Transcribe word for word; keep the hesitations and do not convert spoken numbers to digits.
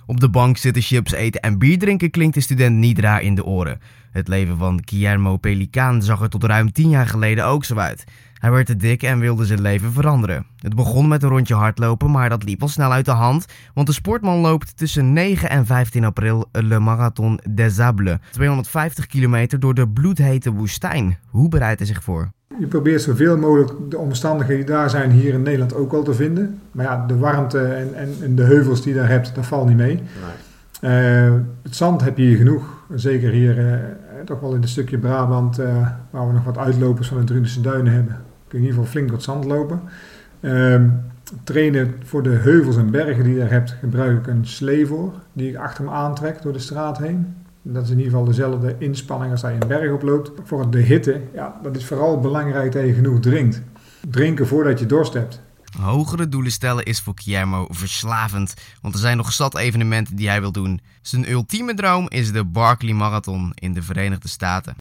Op de bank zitten, chips eten en bier drinken klinkt de student niet raar in de oren. Het leven van Guillermo Pelicaan zag er tot ruim tien jaar geleden ook zo uit. Hij werd te dik en wilde zijn leven veranderen. Het begon met een rondje hardlopen, maar dat liep al snel uit de hand. Want de sportman loopt tussen negen en vijftien april Le Marathon des Sables. tweehonderdvijftig kilometer door de bloedhete woestijn. Hoe bereidt hij zich voor? Je probeert zoveel mogelijk de omstandigheden die daar zijn hier in Nederland ook al te vinden. Maar ja, de warmte en, en, en de heuvels die je daar hebt, dat valt niet mee. Nee. Uh, het zand heb je hier genoeg. Zeker hier uh, toch wel in een stukje Brabant, uh, waar we nog wat uitlopers van de Drunense duinen hebben. Kun je in ieder geval flink wat zand lopen. Uh, trainen voor de heuvels en bergen die je daar hebt, gebruik ik een slee voor. Die ik achter me aantrek door de straat heen. Dat is in ieder geval dezelfde inspanning als dat je een berg oploopt. Voor de hitte, ja, dat is vooral belangrijk dat je genoeg drinkt. Drinken voordat je dorst hebt. Hogere doelen stellen is voor Guillermo verslavend, want er zijn nog zat evenementen die hij wil doen. Zijn ultieme droom is de Barkley Marathon in de Verenigde Staten.